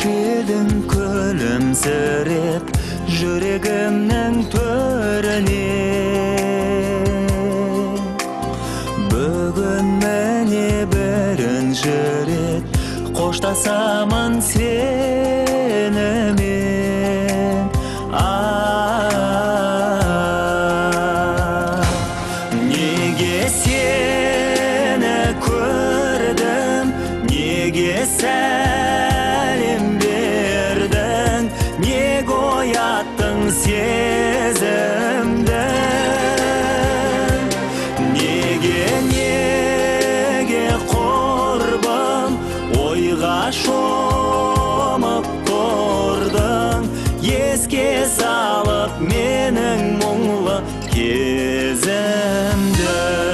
келдің күлімсіреп жүрегімнің төріне. Бүгін міне бірінші рет қоштасамын сенімен. Неге сені көрдім, неге сәлем бердің, неге ояттың сезімді, неге құрбым ойға шомып тұрдың, еске салып менің мұңлы кезімді.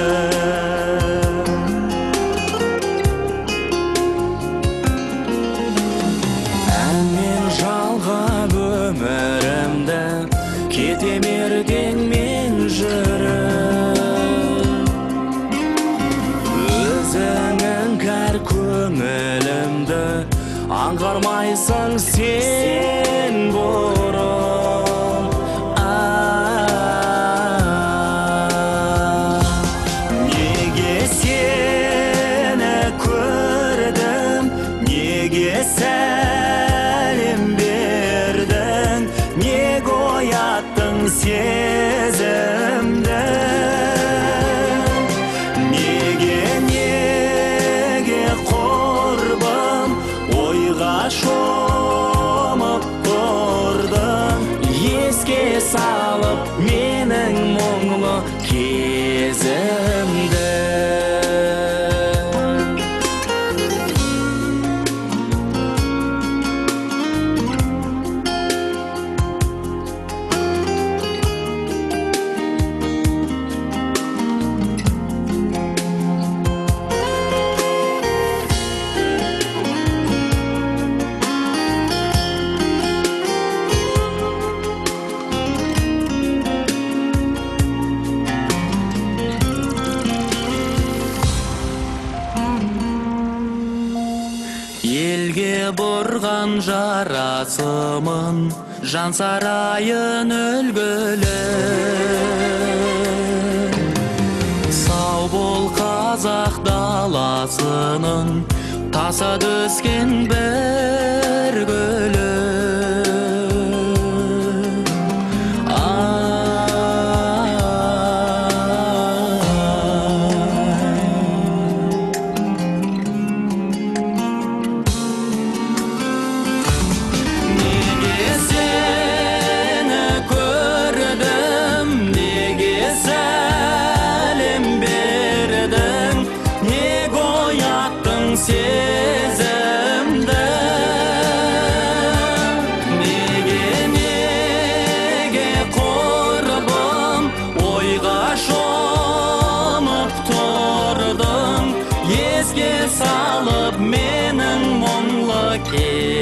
Әнмен жалғап өмірімді кетемерден мен жүріп, өзіңнің кәр көңілімді аңғармайсың сен бұрын. Неге сені көрдім, неге сәлем бердің, неге ояттың сезімді, неге құрбым ойға шомып тұрдың, еске салып менің мұңлы кезімді. Елге бұрған жарасымын, жан сарайын үлгілі. Сау бол қазақ даласының таса түскен бір гүлі. Сезімді, неге құрбым ойға шомып тұрдың, еске салып менің мұңлы кезімді.